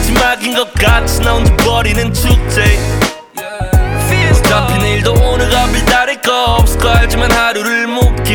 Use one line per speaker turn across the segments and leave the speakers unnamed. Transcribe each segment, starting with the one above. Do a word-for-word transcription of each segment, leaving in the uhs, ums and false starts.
마지막인 것 같이 나 혼자 버리는 축제. 어차피 내일도 오늘과 별다를 거 없을 거 알지만 하루를 묵긴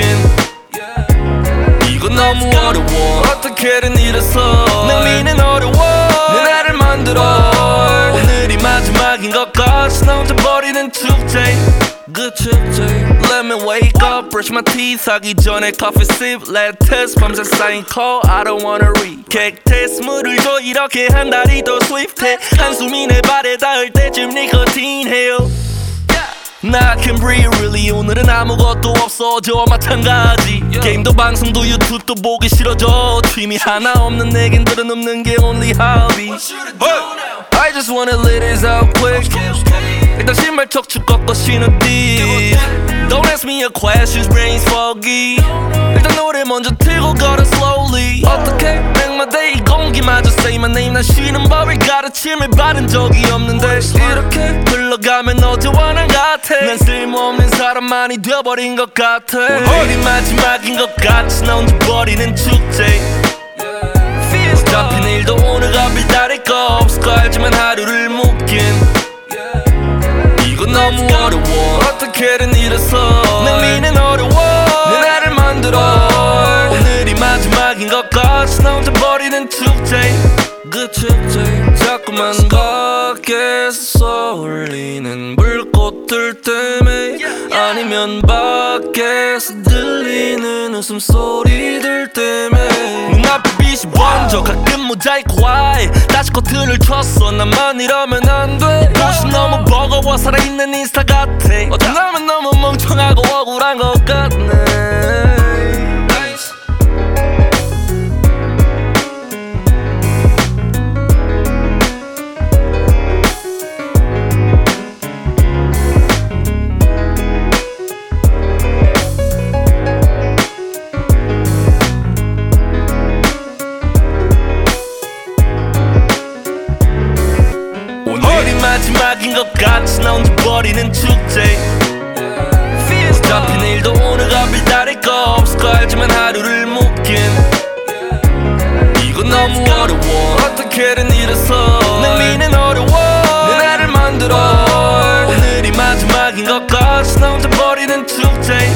이건 너무 어려워. 어떻게든 일어서 난 미는 어려워. 내 나를 만들어. 오늘이 마지막인 것 같이 나 혼자 버리는 축제. Good 축제. Let me wake up, brush my teeth 하기 전에 coffee sip, lettuce 밤새 쌓인 call, I don't wanna read 객테스 물을 줘 이렇게 한 달이 더 swift해. 한숨이 내 발에 닿을 때쯤 니코틴 해요. I can breathe really. 오늘은 아무것도 없어 저와 마찬가지. 게임도 방송도 유튜브도 보기 싫어져. 취미 하나 없는 내겐 들은 없는 게 only hobby. I just wanna let this out quick. 일단 신발 척추 꺾어 신어 deep. Don't ask me a questions, brain's foggy. 일단 노래 먼저 틀고 걸어 slowly. 어떻게 맥마다 이 공기마저 say my name. 난 쉬는 법을 가르침을 받은 적이 없는데 이렇게 흘러가면 어제와 난 같아. 난 쓸모없는 사람만이 되어버린 것 같아. 오늘이 마지막인 것 같이 나 혼자 버리는 축제. 어차피 내일도 오늘과 별다를 거 없을 거 알지만 하루를 묵긴 이건 너무 어려워. 어떻게든 일어서 난 미는 어려워. 내 나를 만들어. 오늘이 마지막인 것 같이 나 혼자 버리는 축제. 그 축제. 자꾸만 밖에서 울리는 불꽃들 때문에 아니면 밖에서 들리는 웃음소리들 때문에 눈앞에 빛이 번져 가끔 모자이크 와해. 다시 커튼을 쳤어. 나만 이러면 안 돼. 옷이 너무 버거워 살아있는 인스타 같아. 어떤 나만 너무 멍청하고 억울한 것 같네. 오늘이 마지막인 것 같이 나 혼자 버리는 축제. 어차피 내일도 오늘과 별다를 거 없을 거 알지만 하루를 묵긴 이건 너무 어려워. 어떻게든 일어서 난 미는 어려워. 내 나를 만들어. 오늘이 마지막인 것 같이 나 혼자 버리는 축제.